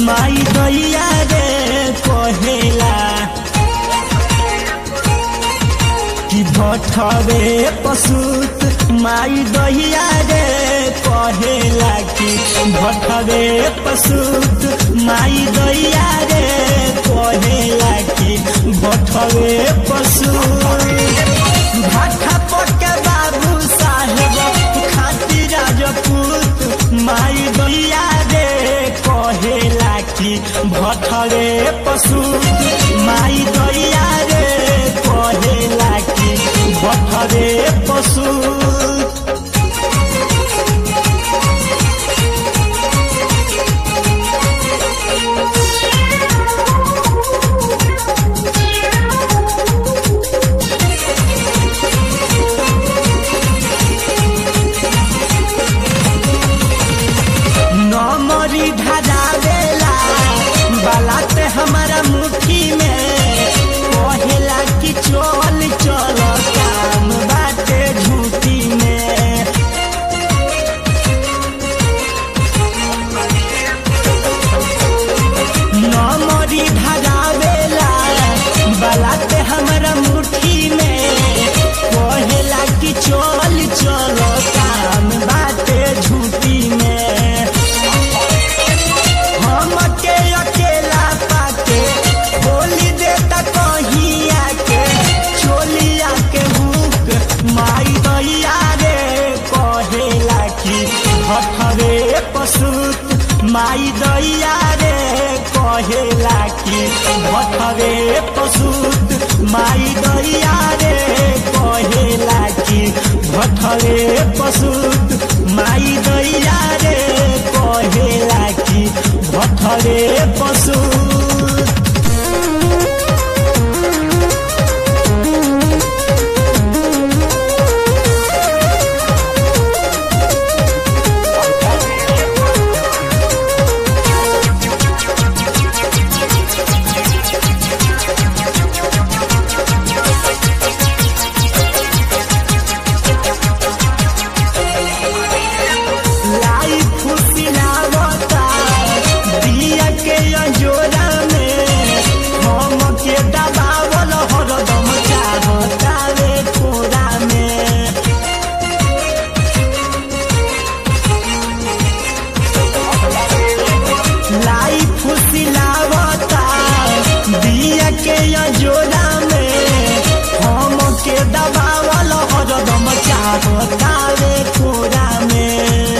माई दैया रे कहेला कि भटवे पशुत माई दैया रे कहेला कि भटवे पशुत माई दैया रे कहेला कि भटवे पशु भाठा पके बाबू साहेब खाती राजपूत माई दैया रे कहेला कि भटवे पशुत माई दैया रे कहेला कि भटवे पशुत नमरी धरावेला बालाते हमारा मुट्ठी में कहेला कि चल चल काम बाटे झूठी में नमरी धरावेला बालाते हमारा मुट्ठी में कहेला कि चल चल काम बाटे झूठी में हमके अकेला पाके बोली देता कहीं आके चोलिया के हुक माई दैया रे कहेला कि भटवे पशुत माई दैया रे कहेला कि भटवे पशुत माई दैया रे कहेला कि भटवे पशुत माई दैया रे कहेला कि भटवे पशुत लाई खुशी लावता दिया के अंजोरा में हमके दबावल हरदम चाहता रे कोरा में लाई खुशी लावता दिया के अंजोरा में हमके दबावल हरदम चाहता रे कोरा में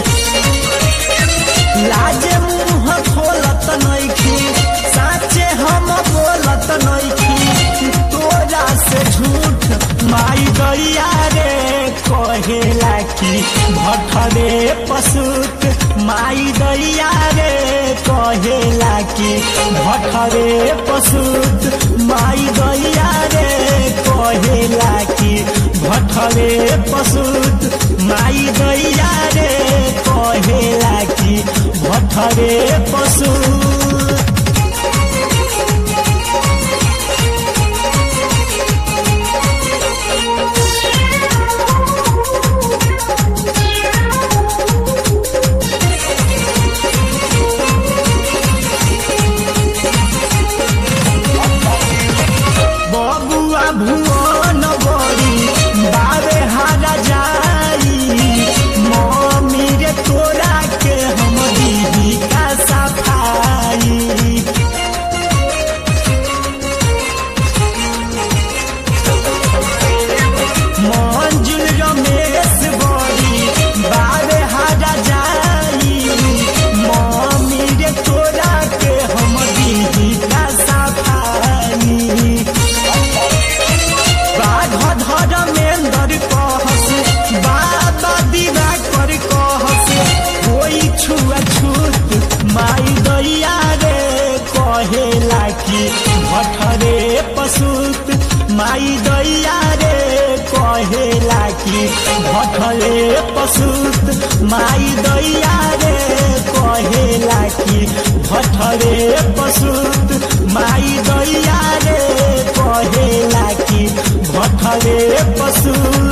लाजे मुँह खोलत नइखी साचे हम बोलत नइखी तोरा से झूठ माई दैया रे कहेला कि भटवे पशुत माई दैया रे कहेला कि भटवे पशुत माई दैया रे कहेला कि भटवे पशुत माई दैया रे कहेला कि भटवे पशुत बबुआ भुवन बड़ी बावे हारा जाई मम्मी रे तोरा के हम दीदी का सफाई मंजुल रमेश बड़ी बावे हारा जाई मम्मी रे तोरा के हम दीदी का सफाई धर्मेंद्र कहस बाबा दीवा कर कहस कोई छुआ छूत माई दैया रे कहेला कि भटवे पशुत माई दैया रे कहेला कि भटवे पशुत माई दैया रे कहेला कि भटवे पशुत माई दैया रे कहेला कि भटवे पशु